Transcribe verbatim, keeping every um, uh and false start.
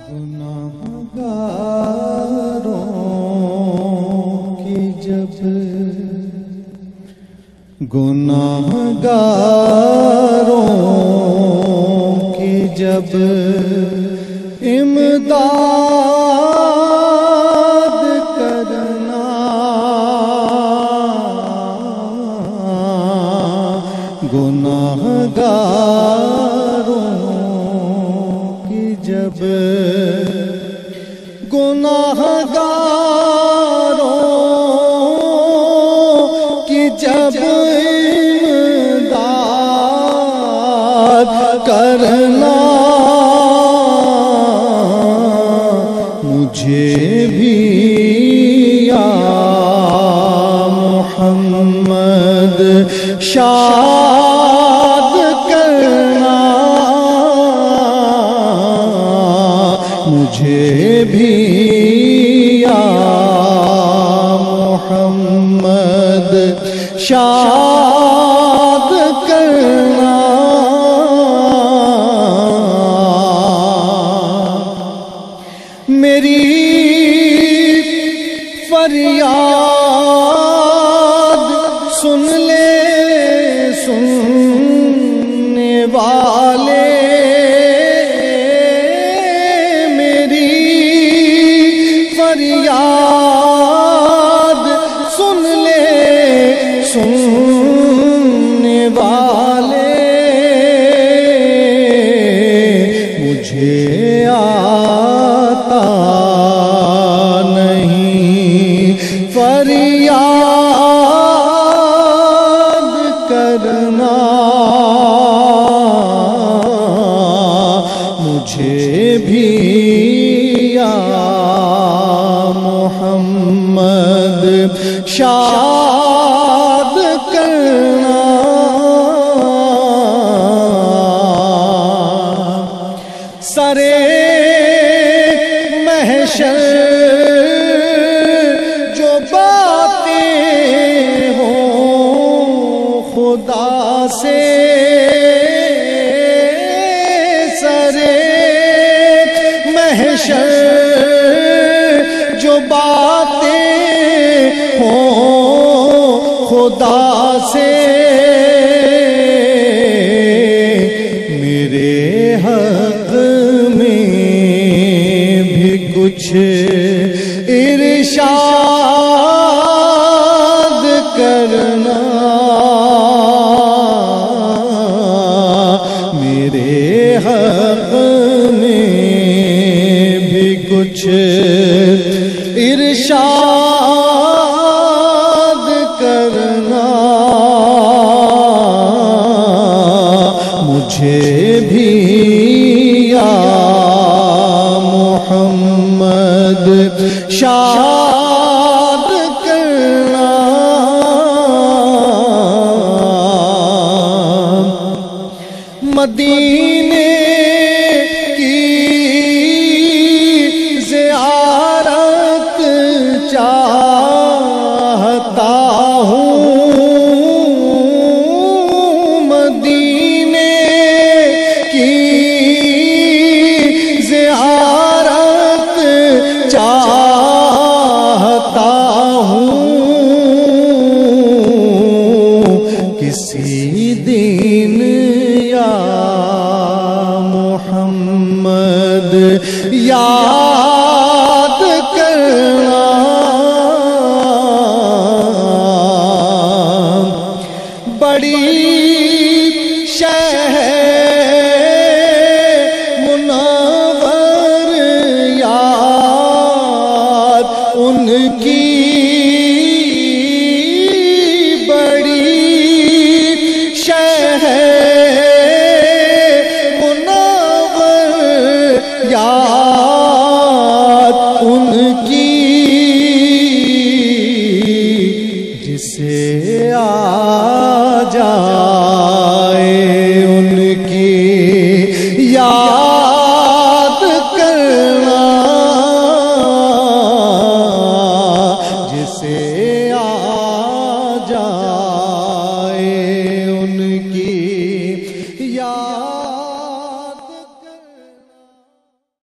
گناہگاروں کی جب گناہگاروں کی جب امداد کرنا گناہگاروں کی جب گناہگاروں کی جب امداد کرنا مجھے بھی یا محمد شاد کرنا مجھے بھی یا محمد شاد کرنا میری فریاد سن لے سننے والے میری فریاد سن لے سننے والے مجھے آتا نہیں فریاد کرنا مجھے بھی یا محمد شاد کرنا سرے محشر جو باتیں ہوں خدا سے سرے محشر جو باتیں ہوں خدا سے میرے حق میں بھی کچھ ارشاد کرنا میرے حق میں بھی کچھ ارشاد کرنا مجھے بھی یا محمد شاد کرنا مدینے کی زیارت چاہتا ہوں مدینے کی زیارت چاہتا ہوں کسی دن یا محمد یاد کرنا بڑی شہر منور یاد ان کی بڑی شہر منور یاد ان